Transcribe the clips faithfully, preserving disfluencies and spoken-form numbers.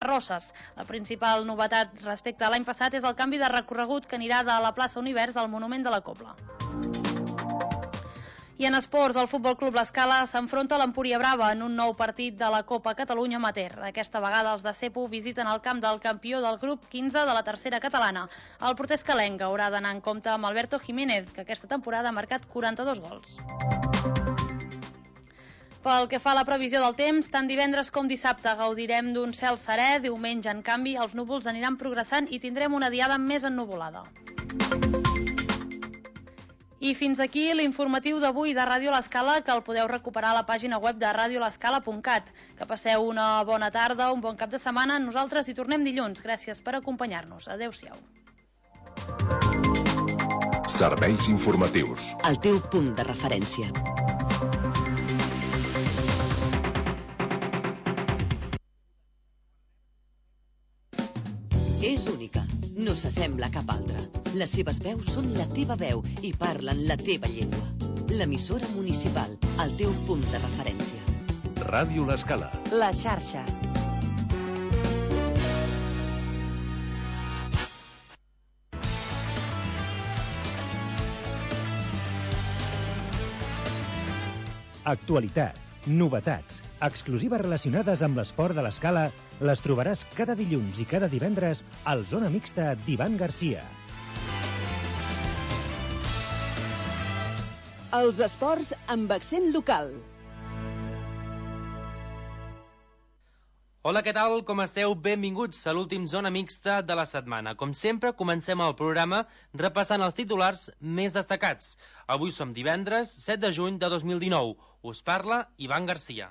Roses. La principal novetat respecte a l'any passat és el canvi de recorregut que anirà de la plaça Univers al Monument de la Cobla. I en esports, el Futbol Club L'Escala s'enfronta a l'Empúria Brava en un nou partit de la Copa Catalunya Amateur. Aquesta vegada els de Cepo visiten el camp del campió del grup quinze de la tercera catalana. El porter escalenc haurà d'anar en compte amb Alberto Jiménez, que aquesta temporada ha marcat quaranta-dos gols. Pel que fa a la previsió del temps, tant divendres com dissabte gaudirem d'un cel serè. Diumenge, en canvi, els núvols aniran progressant i tindrem una diada més ennuvolada. I fins aquí l'informatiu d'avui de Ràdio L'Escala, que el podeu recuperar a la pàgina web de radio l'escala punt cat. Que passeu una bona tarda, un bon cap de setmana. Nosaltres hi tornem dilluns. Gràcies per acompanyar-nos. Adéu-siau. Serveis informatius. El teu punt de referència. És única, no s'assembla a cap altra. Les seves veus són la teva veu i parlen la teva llengua. L'emissora municipal, el teu punt de referència. Ràdio L'Escala. La xarxa. Actualitat, novetats, exclusives relacionades amb l'esport de l'Escala les trobaràs cada dilluns i cada divendres al Zona Mixta d'Ivan Garcia. Els esports amb accent local. Hola, què tal? Com esteu? Benvinguts a l'últim Zona Mixta de la setmana. Com sempre, comencem el programa repassant els titulars més destacats. Avui som divendres, set de juny de dos mil dinou. Us parla Ivan Garcia.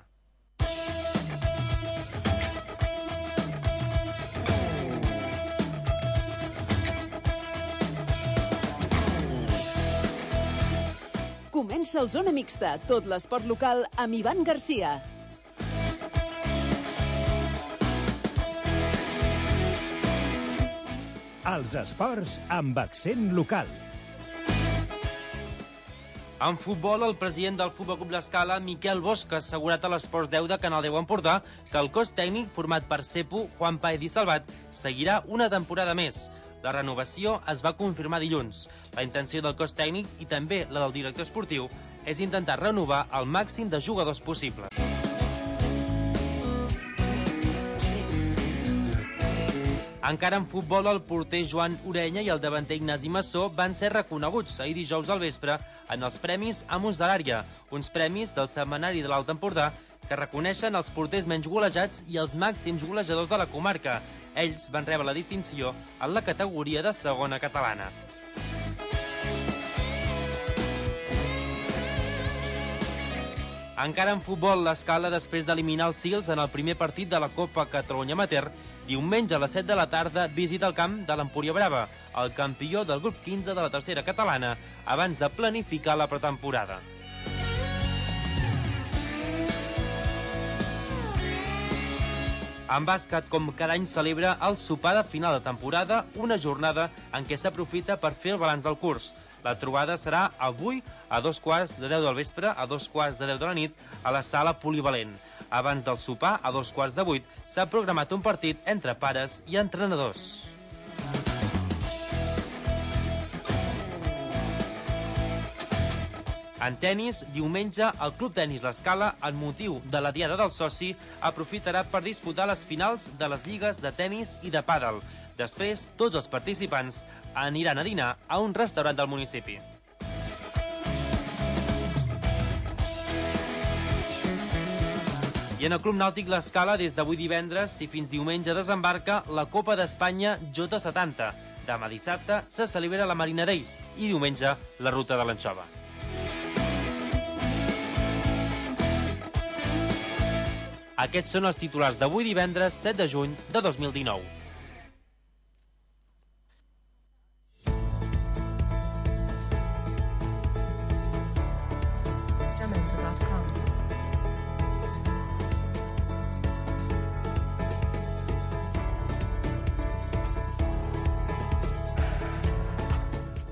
Comença el Zona Mixta, tot l'esport local amb Ivan Garcia. Els esports amb accent local. En futbol, el president del Futbol Club L'Escala, Miquel Bosch, ha assegurat a l'Esports deu de Canal deu Empordà que el cos tècnic format per Cepo, Juan Paez i Salvat seguirà una temporada més. La renovació es va confirmar dilluns. La intenció del cos tècnic i també la del director esportiu és intentar renovar el màxim de jugadors possible. Encara en futbol, el porter Joan Orenya i el davanter Ignasi Massó van ser reconeguts ahir dijous al vespre en els Premis Amos de l'Àrea, uns premis del Setmanari de l'Alt Empordà que reconeixen els porters menys golejats i els màxims golejadors de la comarca. Ells van rebre la distinció en la categoria de segona catalana. Encara en futbol, l'Escala, després d'eliminar els Sils en el primer partit de la Copa Catalunya Amateur, diumenge a les set de la tarda visita el camp de l'Empúria Brava, el campió del grup quinze de la tercera catalana, abans de planificar la pretemporada. En bàsquet, com cada any, celebra el sopar de final de temporada, una jornada en què s'aprofita per fer el balanç del curs. La trobada serà avui a dos quarts de deu del vespre, a dos quarts de deu de la nit, a la sala polivalent. Abans del sopar, a dos quarts de vuit, s'ha programat un partit entre pares i entrenadors. En tenis, diumenge, el Club Tenis L'Escala, en motiu de la Diada del Soci, aprofitarà per disputar les finals de les lligues de tenis i de pàdel. Després, tots els participants aniran a dinar a un restaurant del municipi. I en el Club Nàutic L'Escala, des d'avui divendres i fins diumenge, desembarca la Copa d'Espanya J setanta. Demà dissabte se celebra la Marina Days i diumenge la Ruta de l'Anxova. Aquests són els titulars d'avui divendres, set de juny de dos mil dinou.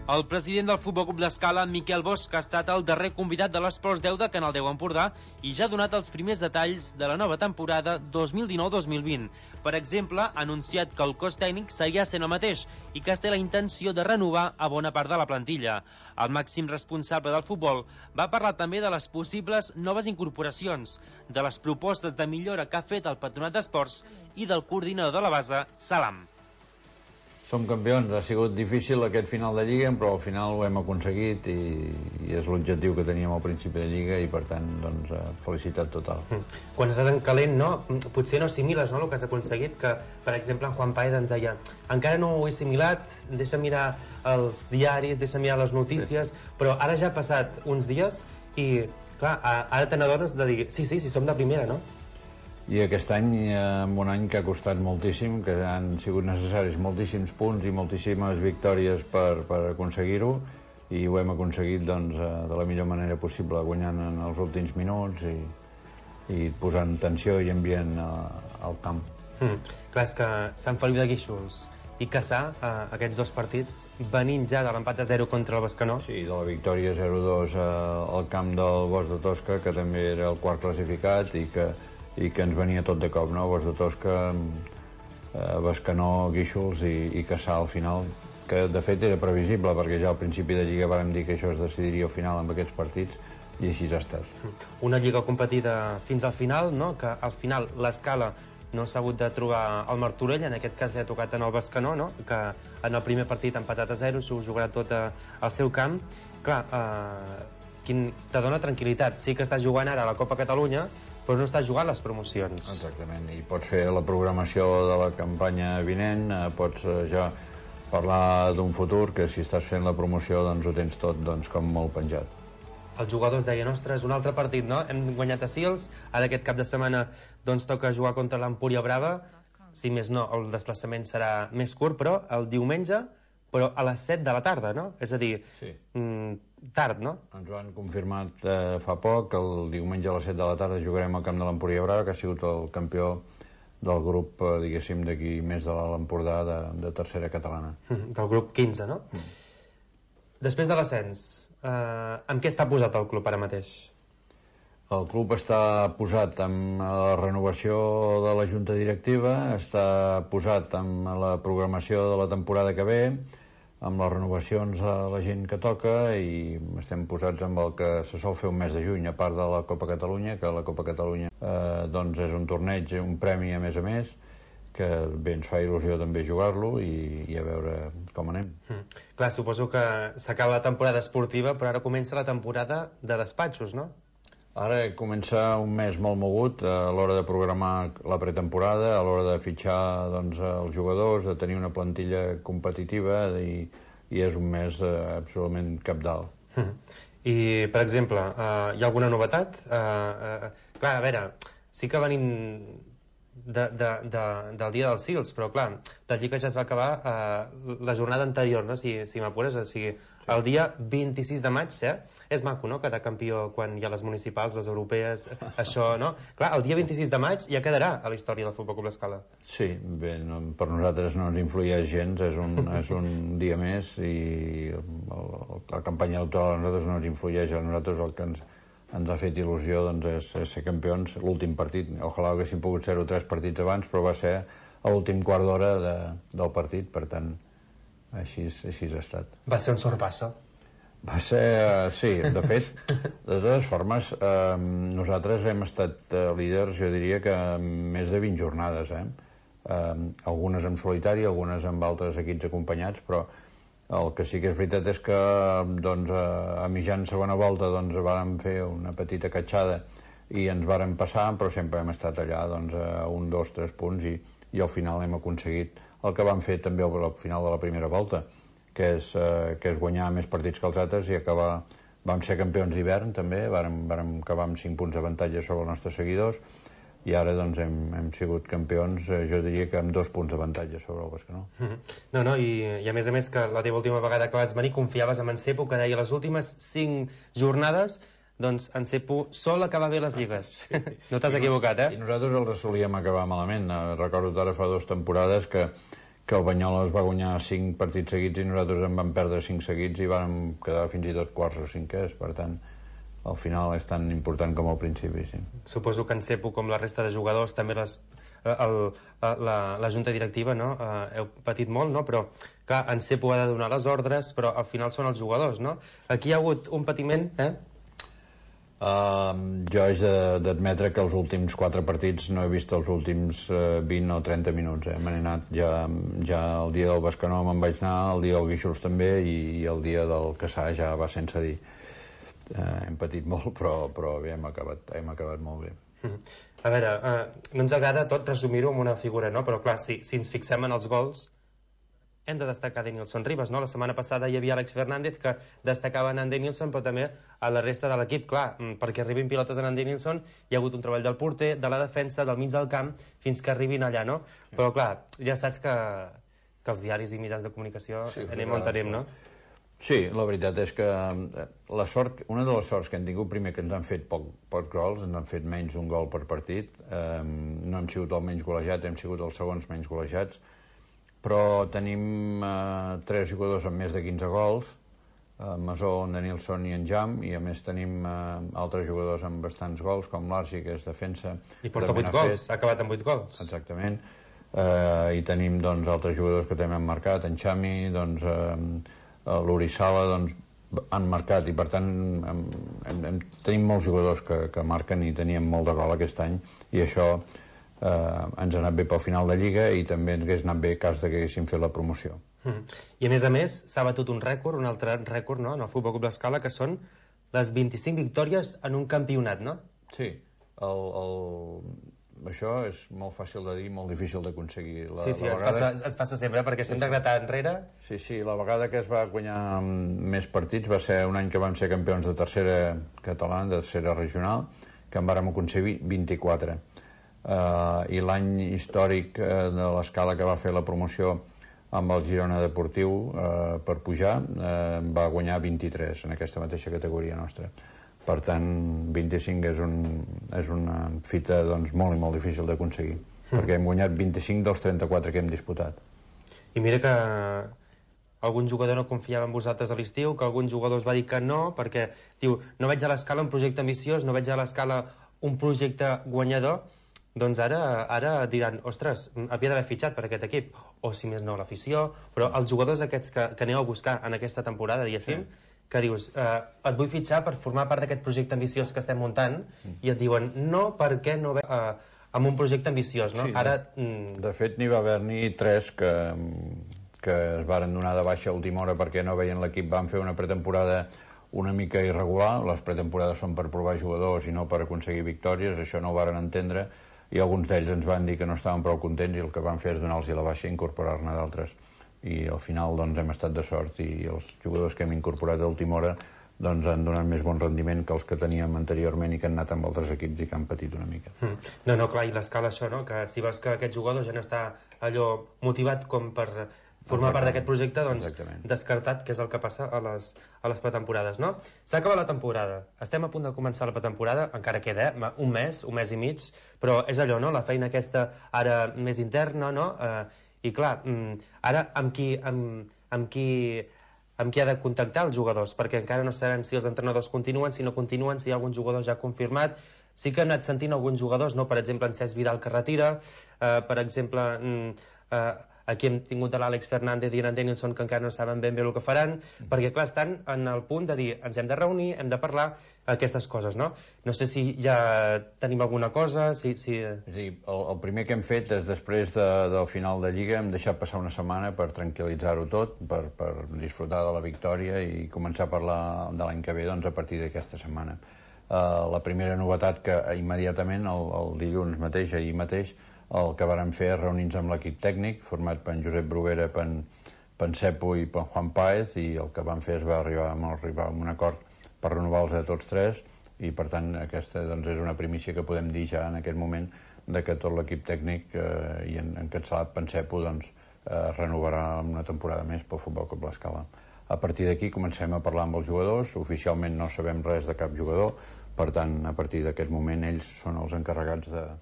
El president del Futbol Club l'Escala, Miquel Bosch, ha estat el darrer convidat de l'Esports deu de Canal deu Empordà i ja ha donat els primers detalls de la nova temporada dos mil dinou dos mil vint. Per exemple, ha anunciat que el cos tècnic seguirà sent el mateix i que es té la intenció de renovar a bona part de la plantilla. El màxim responsable del futbol va parlar també de les possibles noves incorporacions, de les propostes de millora que ha fet el Patronat d'Esports i del coordinador de la base, Salam. Som campions, ha sigut difícil aquest final de Lliga, però al final ho hem aconseguit i, i és l'objectiu que teníem al principi de Lliga i per tant, doncs, felicitat total. Quan estàs en calent, no? Potser no assimiles, no?, el que has aconseguit, que, per exemple, en Juan Paez ens deia encara no ho he assimilat, deixa mirar els diaris, deixa mirar les notícies, però ara ja ha passat uns dies i, clar, ara te n'adones de dir sí, sí, sí, som de primera, no? I aquest any, en un any que ha costat moltíssim, que han sigut necessaris moltíssims punts i moltíssimes victòries per, per aconseguir-ho, i ho hem aconseguit doncs, de la millor manera possible, guanyant en els últims minuts i, i posant tensió i ambient al camp. Mm. Clar, és que Sant Feliu de Guíxols i Cassà, eh, aquests dos partits, venint ja de l'empat a zero contra el Bescanó. Sí, de la victòria zero dos al camp del Bosch de Tosca, que també era el quart classificat i que i que ens venia tot de cop, no? Bosch de Tosca, eh, Bescanó, Guíxols i, i Cassà al final, que de fet era previsible perquè ja al principi de Lliga vàrem dir que això es decidiria al final amb aquests partits i així ha estat. Una Lliga competida fins al final, no? Que al final l'Escala no s'ha hagut de trobar el Martorell, en aquest cas li ha tocat en el Bescanó, no? Que en el primer partit empatat a zero, s'ho jugarà tot al seu camp. Clar, eh, quin, te dona tranquil·litat, sí que està jugant ara a la Copa Catalunya, però no està jugant les promocions. Exactament, i pots fer la programació de la campanya vinent, eh, pots eh, ja parlar d'un futur que si estàs fent la promoció doncs ho tens tot doncs, com molt penjat. Els jugadors deien, ostres, un altre partit, no? Hem guanyat a Sils, ara aquest cap de setmana doncs toca jugar contra l'Empúria Brava, si més no, el desplaçament serà més curt, però el diumenge, però a les set de la tarda, no? És a dir, sí. mm, tard, no? Ens ho han confirmat eh, fa poc, que el diumenge a les set de la tarda jugarem al camp de l'Empúria Brava, que ha sigut el campió del grup, eh, diguéssim, d'aquí més de l'Empordà de, de tercera catalana. Mm, del grup quinze, no? Mm. Després de l'ascens, eh, amb què està posat el club ara mateix? El club està posat amb la renovació de la junta directiva, està posat amb la programació de la temporada que ve, amb les renovacions de la gent que toca i estem posats amb el que se sol fer un mes de juny, a part de la Copa Catalunya, que la Copa Catalunya eh, doncs és un torneig, un premi a més a més, que bé ens fa il·lusió també jugar-lo i, i a veure com anem. Mm. Clar, suposo que s'acaba la temporada esportiva, però ara comença la temporada de despatxos, no? Ara comença un mes molt mogut a l'hora de programar la pretemporada, a l'hora de fitxar doncs, els jugadors, de tenir una plantilla competitiva i, i és un mes eh, absolutament cabdal. Mm. I, per exemple, eh, hi ha alguna novetat? Eh, eh, clar, a veure, sí que venim de, de, de, del dia dels Sils, però clar, la Lliga ja es va acabar eh, la jornada anterior, no? si, si m'apures, o sigui, el dia vint-i-sis de maig, eh? És maco, no?, quedar campió quan hi ha les municipals, les europees, això, no? Clar, el dia vint-i-sis de maig ja quedarà a la història del Futbol Club l'Escala. Sí, bé, no, per nosaltres no ens influeix gens, és un, és un dia més i el, la campanya electoral a nosaltres no ens influeix, a nosaltres el que ens, ens ha fet il·lusió doncs, és, és ser campions. L'últim partit, ojalà haguéssim pogut ser-ho tres partits abans, però va ser a l'últim quart d'hora de, del partit, per tant, així, així ha estat. Va ser un sorpasso. Va ser, uh, sí, de fet, de totes formes, eh, nosaltres hem estat eh, líders, jo diria que més de vint jornades, eh? eh? Algunes en solitari, algunes amb altres equips acompanyats, però el que sí que és veritat és que doncs, a mitjan segona volta doncs, vàrem fer una petita catxada i ens vàrem passar, però sempre hem estat allà doncs, a un, dos, tres punts i, i al final hem aconseguit el que vam fer també al final de la primera volta, que és, eh, que és guanyar més partits que els altres i acabar... Vam ser campions d'hivern també, vàrem, vàrem acabar amb cinc punts d'avantatge sobre els nostres seguidors i ara doncs hem, hem sigut campions, eh, jo diria que amb dos punts d'avantatge sobre el Bescanó. Mm-hmm. No, no, i, i a més a més que la teva última vegada que vas venir confiaves en Cepo, que deia les últimes cinc jornades doncs en Cepo sol acabar bé les lligues. Sí. No t'has equivocat, eh? I nosaltres els solíem acabar malament. Recordo ara fa dues temporades que que el Banyoles va guanyar cinc partits seguits i nosaltres en vam perdre cinc seguits i vam quedar fins i tot quarts o cinquers, per tant al final és tan important com al principi, sí. Suposo que en Cepo, com la resta de jugadors, també les, el, la, la junta directiva, no? Uh, heu patit molt, no? Però clar, en Cepo ha de donar les ordres, però al final són els jugadors, no? Aquí hi ha hagut un patiment, eh? Uh, jo haig d'admetre que els últims quatre partits no he vist els últims uh, vint o trenta minuts, eh? M'he anat ja, ja el dia del Bescanó me'n vaig anar, el dia del Guixols també i, i el dia del Caçà ja va sense dir. Uh, hem patit molt, però, però bé, hem acabat, hem acabat molt bé. A veure, uh, no ens agrada tot resumir-ho amb una figura, no? Però clar, si, si ens fixem en els gols, hem de destacar Denilson Ribas, no? La setmana passada hi havia Àlex Fernández que destacava en Denilson, però també a la resta de l'equip, clar, perquè arribin pilotes en Denilson hi ha hagut un treball del porter, de la defensa, del mig del camp, fins que arribin allà, no? Però clar, ja saps que, que els diaris i mitjans de comunicació sí, anem on anem, no? Sí, la veritat és que la sort, una de les sorts que hem tingut, primer que ens han fet poc, pocs gols, ens han fet menys d'un gol per partit, eh, no hem sigut el menys golejat, hem sigut els segons menys golejats, però tenim eh, tres jugadors amb més de quinze gols, eh, Masó, en Denilson i en Jam, i a més tenim eh, altres jugadors amb bastants gols, com l'Arsi, que és defensa. I porta vuit gols, ha acabat amb vuit gols. Exactament. Eh, I tenim doncs, altres jugadors que també han marcat, en Xami, doncs, eh, l'Orizala, doncs, han marcat, i per tant hem, hem, hem, tenim molts jugadors que, que marquen i teníem molt de gol aquest any, i això eh, ens ha anat bé pel final de Lliga i també ens hagués anat bé cas de que haguéssim fet la promoció. Mm. I a més a més s'ha batut un rècord, un altre rècord, no?, en el Futbol Club L'Escala, que són les vint-i-cinc victòries en un campionat, no? Sí, el, el... això és molt fàcil de dir, molt difícil d'aconseguir. Sí, sí, ens, vegada... passa, ens passa sempre, perquè sempre hem d'anar enrere. Sí, sí, la vegada que es va guanyar més partits va ser un any que vam ser campions de tercera catalana, de tercera regional, que en vàrem aconseguir vint-i-quatre. Uh, I l'any històric uh, de l'Escala que va fer la promoció amb el Girona Deportiu uh, per pujar, uh, va guanyar vint-i-tres en aquesta mateixa categoria nostra. Per tant, vint-i-cinc és, un, és una fita doncs, molt i molt difícil d'aconseguir, mm. perquè hem guanyat vint-i-cinc dels trenta-quatre que hem disputat. I mira que algun jugador no confiava en vosaltres a l'estiu, que algun jugador us va dir que no, perquè diu, no veig a l'Escala un projecte ambiciós, no veig a l'Escala un projecte guanyador, doncs ara, ara diran, ostres, havia d'haver fitxat per aquest equip, o si més no l'afició, però els jugadors aquests que, que aneu a buscar en aquesta temporada, diguéssim, sí, que dius, eh, et vull fitxar per formar part d'aquest projecte ambiciós que estem muntant, mm. i et diuen, no, per què no ve eh, amb un projecte ambiciós, no? Sí, ara, de, mm... de fet, n'hi va haver-n'hi tres que, que es varen donar de baixa a última hora perquè no veien l'equip, van fer una pretemporada una mica irregular, les pretemporades són per provar jugadors i no per aconseguir victòries, això no ho varen entendre, i alguns d'ells ens van dir que no estaven prou contents i el que van fer és donar-los la baixa i incorporar-ne d'altres. I al final doncs, hem estat de sort i els jugadors que hem incorporat a última hora doncs, han donat més bon rendiment que els que teníem anteriorment i que han anat amb altres equips i que han patit una mica. Mm. No, no, clar, i l'Escala això, no? Que si veus que aquest jugador ja no està allò motivat com per formar part d'aquest projecte, doncs exactament, descartat, que és el que passa a les, a les pretemporades, no? S'ha acabat la temporada, estem a punt de començar la pretemporada, encara queda eh? un mes, un mes i mig, però és allò, no? La feina aquesta ara més interna, no? Eh, I clar, ara amb qui, amb, amb, qui, amb qui ha de contactar els jugadors? Perquè encara no sabem si els entrenadors continuen, si no continuen, si hi ha algun jugador ja confirmat. Sí que hem anat sentint alguns jugadors, no? Per exemple, en Cesc Vidal, que retira, eh, per exemple, eh, aquí hem tingut a l'Àlex Fernández i en Denilson, que encara no saben ben bé el que faran, mm. perquè clar, estan en el punt de dir, ens hem de reunir, hem de parlar aquestes coses, no? No sé si ja tenim alguna cosa, si... si... És a dir, el, el primer que hem fet és després de, del final de Lliga hem deixat passar una setmana per tranquil·litzar-ho tot, per, per disfrutar de la victòria i començar a parlar de l'any que ve doncs, a partir d'aquesta setmana. Uh, la primera novetat que immediatament, el, el dilluns mateix, ahir mateix, el que vàrem fer és reunir-nos amb l'equip tècnic, format per en Josep Bruguera, per en, per en Cepo i per en Juan Páez, i el que vam fer és va arribar, arribar a un acord per renovar-los a tots tres, i per tant aquesta doncs, és una primícia que podem dir ja en aquest moment de que tot l'equip tècnic eh, i en, encapçalat per en Cepo doncs, eh, renovarà una temporada més pel Futbol Club L'Escala. A partir d'aquí comencem a parlar amb els jugadors, oficialment no sabem res de cap jugador, per tant a partir d'aquest moment ells són els encarregats de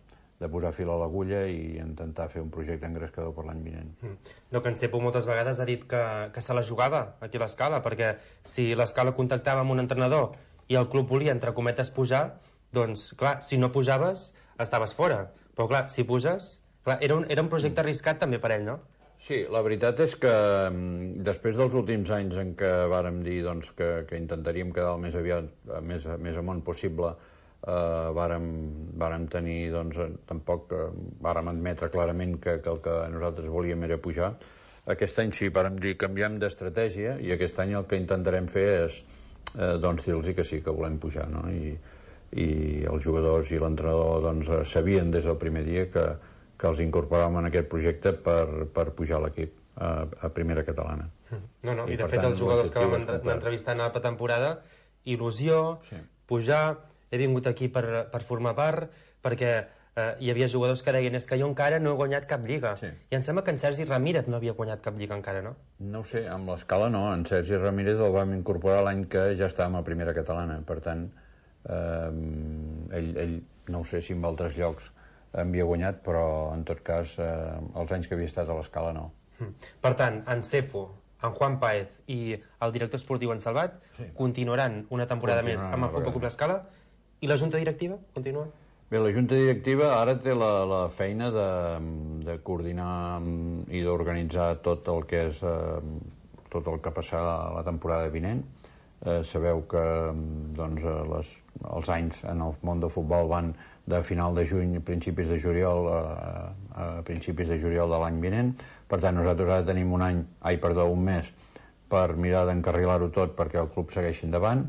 de posar fil a l'agulla i intentar fer un projecte engrescador per l'any vinent. Mm. No, que en Cepo moltes vegades ha dit que, que se la jugava aquí a l'Escala, perquè si l'Escala contactava amb un entrenador i el club volia, entre cometes, pujar, doncs, clar, si no pujaves, estaves fora. Però, clar, si puges... Clar, era, un, era un projecte arriscat també per ell, no? Sí, la veritat és que després dels últims anys en què vàrem dir doncs, que, que intentaríem quedar el més aviat, més, més amunt possible, eh, vàrem, vàrem tenir, doncs, tampoc eh, vàrem admetre clarament que, que el que nosaltres volíem era pujar. Aquest any sí, vàrem dir canviem d'estratègia i aquest any el que intentarem fer és eh, doncs, dir-los que sí, que volem pujar, no? I, i els jugadors i l'entrenador doncs, sabien des del primer dia que, que els incorporàvem en aquest projecte per, per pujar l'equip a, a primera catalana. No, no, i, i de fet tant, els jugadors que vam entrevistar en la pretemporada, il·lusió, sí. pujar, he vingut aquí per, per formar part, perquè eh, hi havia jugadors que deien és que jo encara no he guanyat cap lliga. Sí. I em sembla que en Sergi Ramírez no havia guanyat cap lliga encara, no? No ho sé, amb l'Escala no. En Sergi Ramírez el vam incorporar l'any que ja estàvem a primera catalana. Per tant, eh, ell, ell no ho sé si en altres llocs havia guanyat, però en tot cas eh, els anys que havia estat a l'Escala no. Per tant, en Cepo, en Juan Páez i el director esportiu en Salvat sí. continuaran una temporada continuaran més amb el Futbol Club l'Escala. I la junta directiva continua? Bé, la junta directiva ara té la, la feina de, de coordinar i d'organitzar tot el que és eh, tot el que passarà la temporada vinent. Eh, sabeu que doncs, les, els anys en el món del futbol van de final de juny a principis de juliol a, a principis de juliol de l'any vinent. Per tant, nosaltres ara tenim un any, ai, perdó, un mes per mirar d'encarrilar-ho tot perquè el club segueixi endavant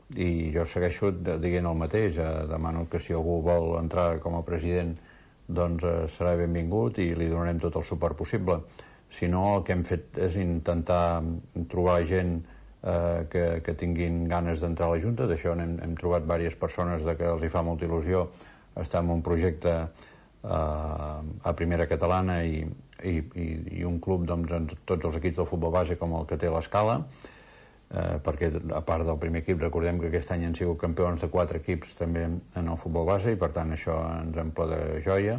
i jo segueixo dient el mateix. Eh, demano que si algú vol entrar com a president doncs eh, serà benvingut i li donarem tot el suport possible. Si no, el que hem fet és intentar trobar gent eh, que, que tinguin ganes d'entrar a la Junta. D'això hem, hem trobat diverses persones de que els hi fa molta il·lusió estar en un projecte eh, a primera catalana i, i, i, i un club doncs, en tots els equips del futbol base com el que té l'Escala, eh, perquè a part del primer equip recordem que aquest any han sigut campions de quatre equips també en el futbol base i per tant això ens omple de joia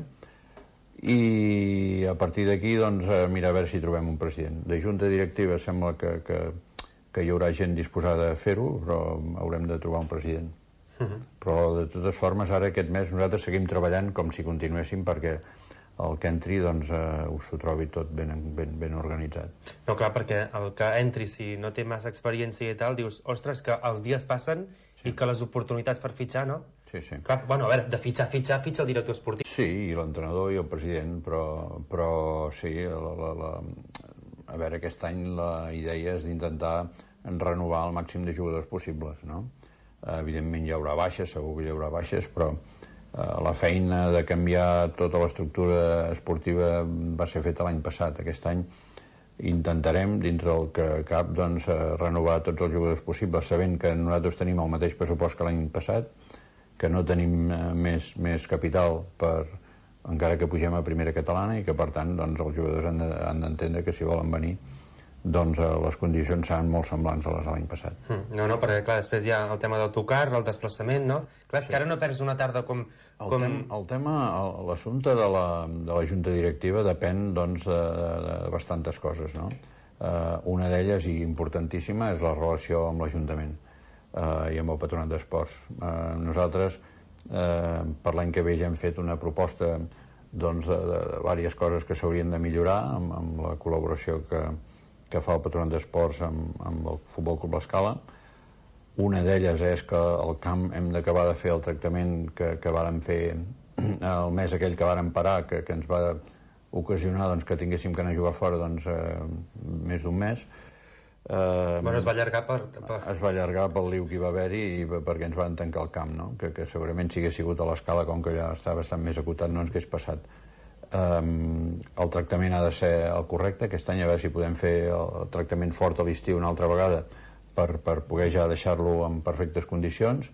i a partir d'aquí doncs mira a veure si trobem un president. De junta directiva sembla que, que, que hi haurà gent disposada a fer-ho, però haurem de trobar un president. Uh-huh. Però de totes formes ara aquest mes nosaltres seguim treballant com si continuéssim perquè el que entri doncs eh, us ho trobi tot ben, ben, ben organitzat. No, clar, perquè el que entri si no té massa experiència i tal, dius, ostres, que els dies passen sí. i que les oportunitats per fitxar, no? Sí, sí. Clar, bueno, a veure, de fitxar, fitxar, fitxa el director esportiu. Sí, i l'entrenador i el president, però, però sí, la, la, la... a veure, aquest any la idea és d'intentar renovar el màxim de jugadors possibles, no? Evidentment hi haurà baixes, segur que hi haurà baixes, però eh, la feina de canviar tota l'estructura esportiva va ser feta l'any passat. Aquest any intentarem, dintre del que cap, doncs, eh, renovar tots els jugadors possibles, sabent que nosaltres tenim el mateix pressupost que l'any passat, que no tenim eh, més, més capital per, encara que pugem a primera catalana i que, per tant, doncs, els jugadors han d'entendre que si volen venir doncs eh, les condicions seran molt semblants a les de l'any passat. Mm, no, no, perquè clar, després hi ha el tema d'autocar, el desplaçament, no? Clar, és sí. que ara no perds una tarda com... El, com... tem, el tema, l'assumpte de, la, de la Junta Directiva depèn doncs de, de, de bastantes coses, no? Eh, una d'elles, i importantíssima, és la relació amb l'Ajuntament eh, i amb el Patronat d'Esports. Eh, nosaltres, eh, per l'any que ve ja hem fet una proposta doncs, de, de, de diverses coses que s'haurien de millorar amb, amb la col·laboració que que fa el Patronat d'Esports amb, amb el Futbol Club l'Escala. Una d'elles és que al camp hem d'acabar de fer el tractament que, que vàrem fer el mes aquell que vàrem parar, que, que ens va ocasionar doncs, que tinguéssim que anar a jugar fora doncs, eh, més d'un mes. Eh, bueno, es va allargar per, per... Es va allargar pel liu que hi va haver-hi i perquè ens van tancar el camp, no? que, que segurament si hagués sigut a l'Escala, com que ja està bastant més acotat, no ens hagués passat. Um, el tractament ha de ser el correcte. Aquest any a veure si podem fer el tractament fort a l'estiu una altra vegada per, per poder ja deixar-lo en perfectes condicions.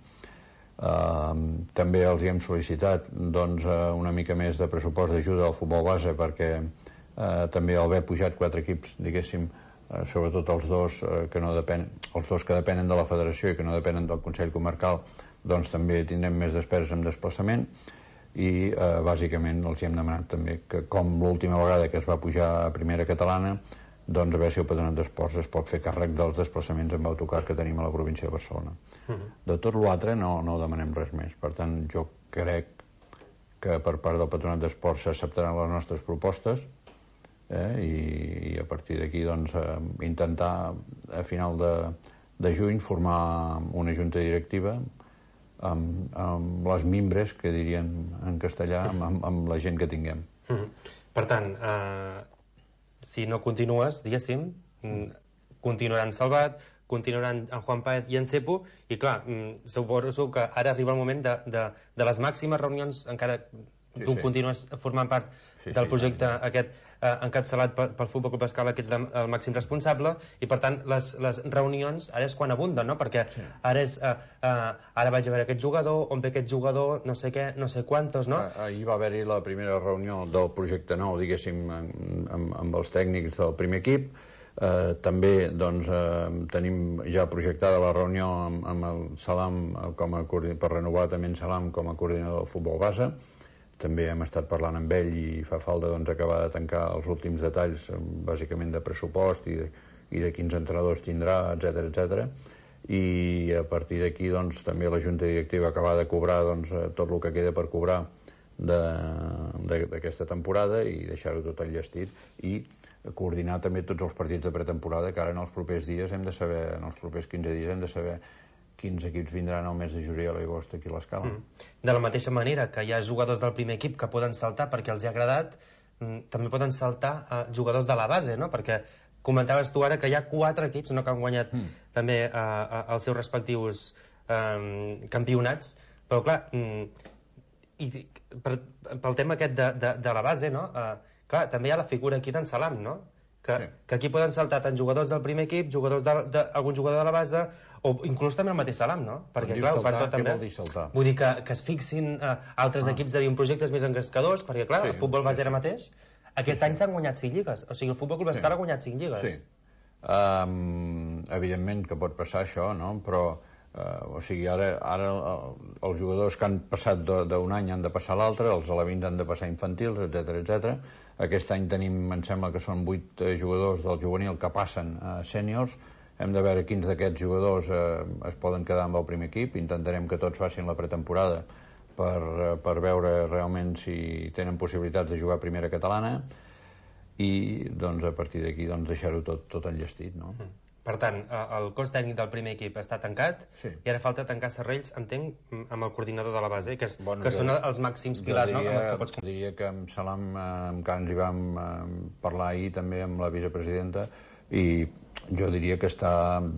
Um, també els hi hem sol·licitat doncs, una mica més de pressupost d'ajuda al futbol base perquè uh, també al haver pujat quatre equips, diguéssim, uh, sobretot els dos, uh, que no depèn, els dos que depenen de la federació i que no depenen del Consell Comarcal, doncs també tindrem més despeses en desplaçament. i eh, bàsicament els hi hem demanat també que, com l'última vegada que es va pujar a primera catalana, doncs a veure si el Patronat d'Esports es pot fer càrrec dels desplaçaments amb autocar que tenim a la província de Barcelona. Uh -huh. De tot l'altre no, no demanem res més. Per tant, jo crec que per part del Patronat d'Esports s'acceptaran les nostres propostes, eh, i, i a partir d'aquí doncs, eh, intentar a final de, de juny formar una junta directiva amb, amb les mimbres, que dirien en castellà, amb, amb, amb la gent que tinguem. Uh -huh. Per tant, eh, si no continues, diguéssim, continuaran Salvat, continuaran en Juan Páez i en Cepo, i clar, suposo que ara arriba el moment de, de, de les màximes reunions, encara sí, tu sí. continues formant part sí, del projecte sí, aquest eh, encapçalat pel, pel Futbol Club Escala, que ets el màxim responsable, i per tant les, les reunions ara és quan abunden, no? Perquè sí. ara és eh, eh, ara vaig a veure aquest jugador, on ve aquest jugador, no sé què, no sé quantos, no? Ahir va haver-hi la primera reunió del projecte nou, diguéssim, amb, amb els tècnics del primer equip. Eh, també doncs, eh, tenim ja projectada la reunió amb, amb el Salam com a, per renovar també en Salam com a coordinador del futbol base. També hem estat parlant amb ell i fa falta doncs, acabar de tancar els últims detalls, bàsicament de pressupost i de, i de quins entrenadors tindrà, etcètera, etcètera. I a partir d'aquí doncs, també la Junta Directiva acabar de cobrar doncs, tot el que queda per cobrar d'aquesta temporada i deixar-ho tot enllestit i coordinar també tots els partits de pretemporada, que ara en els propers dies hem de saber, en els propers quinze dies hem de saber quins equips vindran al mes de juliol i agost aquí a l'Escala. Mm. De la mateixa manera que hi ha jugadors del primer equip que poden saltar perquè els ha agradat, mm, també poden saltar a jugadors de la base, no? Perquè comentaves tu ara que hi ha quatre equips, no?, que han guanyat mm. també a, a, els seus respectius um, campionats, però clar, mm, i per, pel tema aquest de, de, de la base, no?, uh, clar, també hi ha la figura aquí d'en Salam, no?, que, sí. que aquí poden saltar tant jugadors del primer equip, jugadors d'algun jugador de la base, o inclús també el mateix Salam, no? Perquè, clar, saltar, ho fan tot també. Què vol dir saltar? Vull dir que, que es fixin uh, altres ah. equips de dir un projectes més engrescadors, perquè, clar, sí, el futbol base sí, ara mateix, aquest sí, any s'han guanyat cinc lligues, o sigui, el Futbol Club Escala sí. ha guanyat cinc lligues. Sí. Um, evidentment que pot passar això, no? Però, uh, o sigui, ara, ara uh, els jugadors que han passat d'un any han de passar a l'altre, els alevins han de passar infantils, etcètera, etcètera. Aquest any tenim, em sembla que són vuit eh, jugadors del juvenil que passen a sèniors. Hem de veure quins d'aquests jugadors eh, es poden quedar amb el primer equip. Intentarem que tots facin la pretemporada per, eh, per veure realment si tenen possibilitats de jugar a primera catalana i doncs, a partir d'aquí doncs, deixar-ho tot, tot enllestit, no? Mm. Per tant, el cos tècnic del primer equip està tancat sí. i ara falta tancar serrells, entenc, amb el coordinador de la base, que, és, bueno, que jo, són els màxims pilars, diria, no? Amb els que pots... diria que amb Salam eh, encara ens hi vam eh, parlar ahir també amb la vicepresidenta i jo diria que està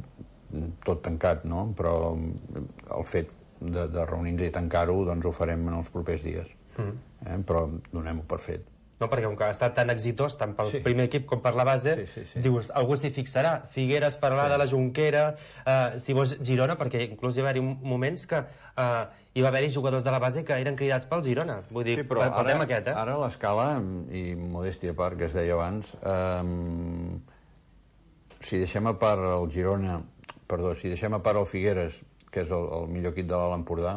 tot tancat, no? Però el fet de, de reunir-nos i tancar-ho doncs ho farem en els propers dies. Mm. Eh? Però donem-ho per fet. No, perquè com que ha estat tan exitós, tant pel sí. primer equip com per la base, sí, sí, sí. dius, algú s'hi fixarà. Figueres parlarà sí. de la Jonquera, eh, si vols Girona, perquè inclús hi va haver moments que eh, hi va haver-hi jugadors de la base que eren cridats pel Girona. Vull dir, sí, però pel tema aquest, eh? Ara l'Escala, i modèstia a part, que es deia abans, eh, si deixem a part el Girona, perdó, si deixem a part el Figueres, que és el, el millor equip de l'Alt Empordà,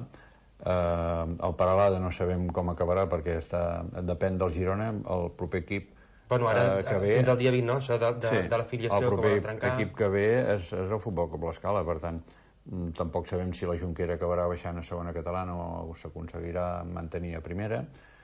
Uh, el Peralada no sabem com acabarà perquè està, depèn del Girona, el proper equip bueno, ara, uh, que ve fins al dia vint, no? Això de, de, sí, de l'afiliació el proper equip que ve és, és el Futbol Club l'Escala, per tant tampoc sabem si la Jonquera acabarà baixant a segona catalana o s'aconseguirà mantenir a primera,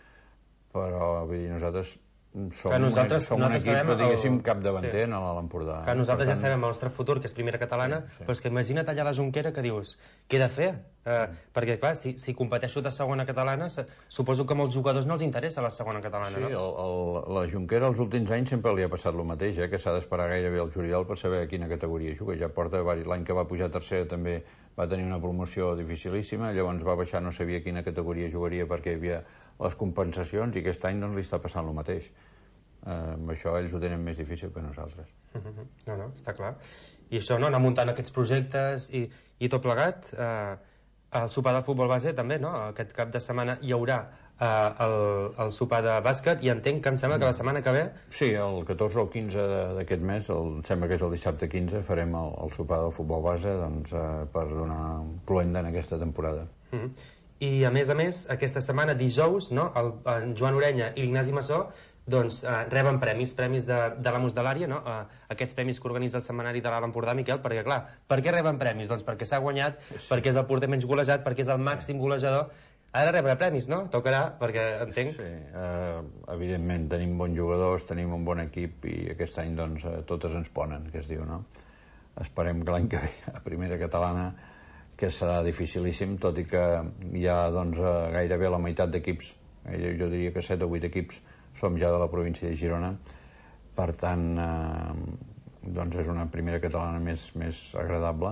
però vull dir, nosaltres som, nosaltres, un, som un equip, però diguéssim, capdavanter sí. en l'Empordà. Que nosaltres tant... ja sabem el nostre futur, que és primera catalana, sí, sí. però és que imagina't allà la Jonquera que dius, què he de fer? Eh, perquè, clar, si, si competeixo de segona catalana, suposo que a molts jugadors no els interessa la segona catalana, sí, no? Sí, el, el, la Jonquera els últims anys sempre li ha passat el mateix, eh, que s'ha d'esperar gairebé el juliol per saber a quina categoria juga. Ja porta l'any que va pujar a tercera també va tenir una promoció dificilíssima, llavors va baixar, no sabia quina categoria jugaria perquè hi havia les compensacions i aquest any doncs, li està passant el mateix. Eh, amb això ells ho tenen més difícil que nosaltres. No, no, està clar. I això, no, anar muntant aquests projectes i, i tot plegat, eh, el sopar del futbol base també, no? Aquest cap de setmana hi haurà eh, el, el sopar de bàsquet i entenc que em sembla que la setmana que ve... Sí, el catorze o el quinze d'aquest mes, el, em sembla que és el dissabte quinze, farem el, el sopar del futbol base doncs, eh, per donar cloenda en aquesta temporada. Mm-hmm. I a més a més, aquesta setmana, dijous, no, el, en Joan Orenya i l'Ignasi Massó doncs, eh, reben premis, premis de, de l'Amos de l'Àrea, no? eh, aquests premis que organitza el setmanari de l'Alt Empordà, Miquel, perquè clar, per què reben premis? Doncs perquè s'ha guanyat, sí. perquè és el porter menys golejat, perquè és el màxim golejador. Ha de rebre premis, no? Tocarà, perquè entenc... Sí, eh, evidentment tenim bons jugadors, tenim un bon equip i aquest any doncs totes ens ponen, que es diu, no? Esperem que l'any que ve a primera catalana, que serà dificilíssim, tot i que hi ha doncs gairebé la meitat d'equips, jo diria que set o vuit equips som ja de la província de Girona, per tant eh, doncs és una primera catalana més, més agradable,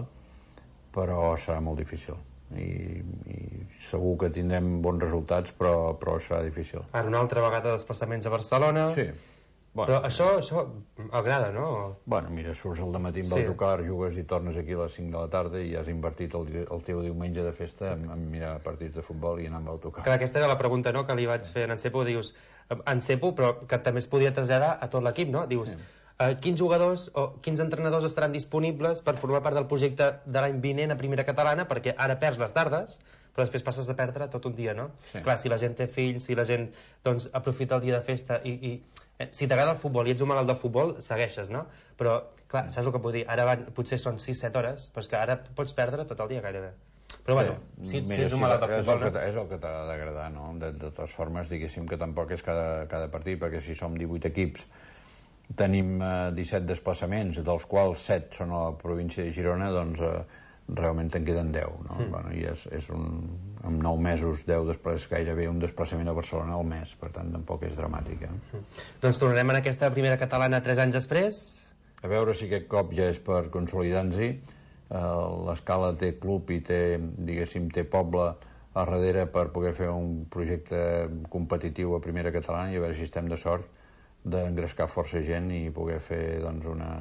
però serà molt difícil i, i segur que tindrem bons resultats, però, però serà difícil. Ara una altra vegada desplaçaments a Barcelona. Sí. Bueno, però això, això agrada, no? Bueno, mira, surts al dematí amb sí. l'autocar, jugues i tornes aquí a les cinc de la tarda i has invertit el, el teu diumenge de festa en, en mirar partits de futbol i anar amb l'autocar. Clar, aquesta era la pregunta, no?, que li vaig fer a en Cepo, dius, en Cepo, però que també es podia traslladar a tot l'equip, no? Dius, sí. eh, quins jugadors o quins entrenadors estaran disponibles per formar part del projecte de l'any vinent a primera catalana, perquè ara perds les tardes, però després passes a perdre tot un dia, no? Sí. Clar, si la gent té fills, si la gent doncs, aprofita el dia de festa i, i eh, si t'agrada el futbol i ets un malalt del futbol, segueixes, no? Però, clar, saps el que puc dir? Ara van, potser són sis set hores, però és que ara pots perdre tot el dia gairebé. Però bueno, si, Mira, si és un si malalt del futbol, és el, no? és el que t'ha d'agradar, no? De, de totes formes, diguéssim que tampoc és cada, cada partit, perquè si som divuit equips, tenim eh, disset desplaçaments, dels quals set són a la província de Girona, doncs eh, realment te'n queden deu, no? Mm. Bueno, i és, és un, en nou mesos, deu després gairebé un desplaçament a Barcelona al mes, per tant tampoc és dramàtic. Eh? Mm. Doncs tornarem en aquesta primera catalana tres anys després. A veure si aquest cop ja és per consolidar-nos-hi. Uh, l'Escala té club i té, diguéssim, té poble a darrere per poder fer un projecte competitiu a primera catalana i a veure si estem de sort d'engrescar força gent i poder fer doncs, una,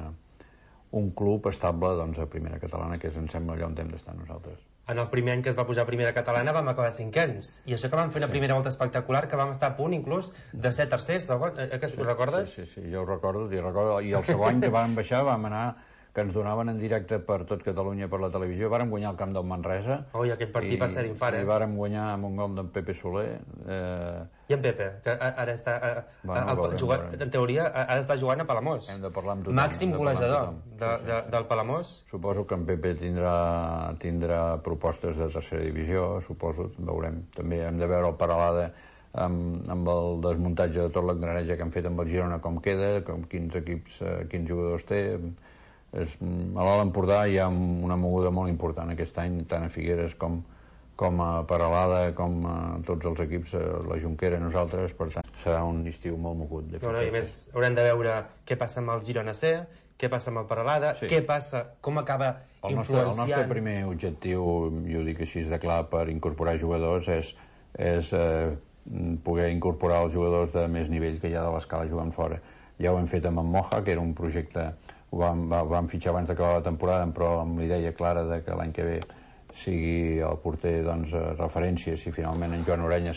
un club estable doncs, a primera catalana, que és, em sembla, allà on hem d'estar nosaltres. En el primer any que es va pujar a primera catalana vam acabar cinquens, i això que vam fer una sí. primera volta espectacular, que vam estar a punt inclús de ser tercers, segon, eh, que sí, ho recordes? Sí, sí, sí, jo ho recordo, i, recordo, i el segon any que vam baixar vam anar, que ens donaven en directe per tot Catalunya per la televisió, vàrem guanyar el camp del Manresa. Oi, aquell partit i, va ser infart, eh? I vàrem guanyar amb un gol d'en Pepe Soler. Eh... I en Pepe, que ara està... Eh, bueno, el, jugat, en teoria, ara està jugant a Palamós. Hem de parlar amb tothom. Màxim golejador de, de, sí, sí, sí. del Palamós. Suposo que en Pepe tindrà, tindrà propostes de tercera divisió, suposo, veurem. També hem de veure el Paralada amb, amb el desmuntatge de tot l'engranatge que han fet amb el Girona, com queda, com quins equips, eh, quins jugadors té. És, a l'Alt Empordà hi ha una moguda molt important aquest any, tant a Figueres com, com a Peralada, com a tots els equips, la Jonquera, nosaltres, per tant, serà un estiu molt mogut. De no, no, I més, haurem de veure què passa amb el Girona C, què passa amb el Peralada, sí. què passa, com acaba el nostre, influenciant... El nostre primer objectiu, jo ho dic així de clar, per incorporar jugadors és, és eh, poder incorporar els jugadors de més nivell que hi ha de l'Escala jugant fora. Ja ho hem fet amb en Moja, que era un projecte... Ho vam, vam fitxar abans d'acabar la temporada, però amb la idea clara de que l'any que ve sigui el porter doncs, referència. Si finalment en Joan Orenya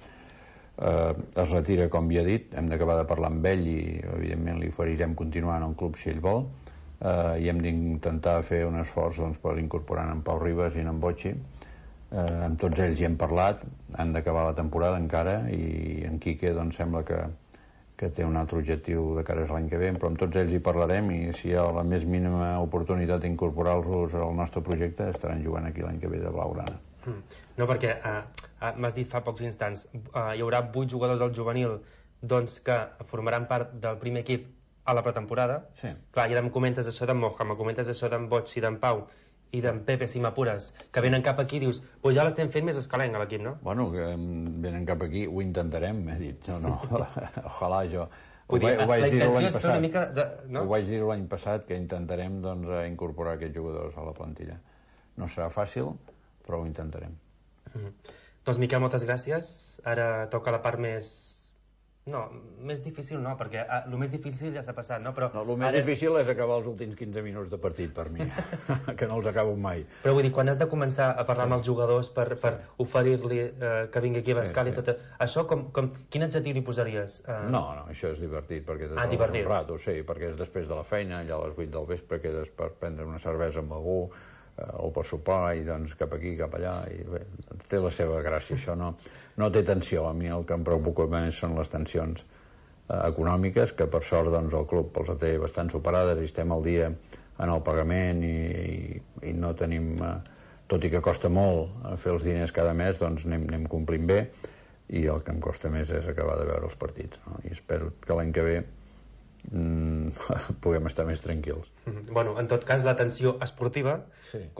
eh, es retira, com havia dit, hem d'acabar de parlar amb ell i evidentment li oferirem continuar en el club si ell vol, eh, i hem d'intentar fer un esforç doncs, per incorporar en Pau Ribas i en Botxi. Eh, amb tots ells hi hem parlat, han d'acabar la temporada encara, i en Quique doncs, sembla que que té un altre objectiu de cara a l'any que ve, però amb tots ells hi parlarem i si hi ha la més mínima oportunitat d'incorporar-los al nostre projecte estaran jugant aquí l'any que ve de blaugrana. No, perquè uh, uh, m'has dit fa pocs instants, uh, hi haurà vuit jugadors del juvenil doncs, que formaran part del primer equip a la pretemporada. Sí. Clar, i ara em comentes això d'en Moja, em comentes això d'en Boig i d'en Pau i d'en Pepe, si m'apures, que venen cap aquí, dius, pues ja l'estem fent més escalenc a l'equip, no? Bueno, que venen cap aquí, ho intentarem, he dit, no, no, ojalà jo... Vull dir, ho vaig la intenció és fer una mica de... No? Ho vaig dir l'any passat, que intentarem doncs, incorporar aquests jugadors a la plantilla. No serà fàcil, però ho intentarem. Mm-hmm. Doncs, Miquel, moltes gràcies. Ara toca la part més... No, més difícil no, perquè ah, el més difícil ja s'ha passat, no? Però no, el més difícil és... és acabar els últims quinze minuts de partit, per mi, que no els acabo mai. Però vull dir, quan has de començar a parlar sí. amb els jugadors per, per sí. oferir-li eh, que vingui aquí a l'Escala sí, sí. i tot... Això, com, com, quin adjectiu li posaries? Eh... No, no, això és divertit, perquè ah, divertit. un rato, sí, perquè és després de la feina, allà a les vuit del vespre quedes per prendre una cervesa amb algú, o per sopar, i doncs cap aquí, cap allà, i bé, té la seva gràcia, això no, no té tensió. A mi el que em preocupa més són les tensions eh, econòmiques, que per sort doncs, el club els té bastant superades i estem al dia en el pagament i, i, i no tenim, eh, tot i que costa molt fer els diners cada mes, doncs anem, anem complint bé, i el que em costa més és acabar de veure els partits, no? I espero que l'any que ve mm, puguem estar més tranquils. Bueno, en tot cas, la tensió esportiva sí.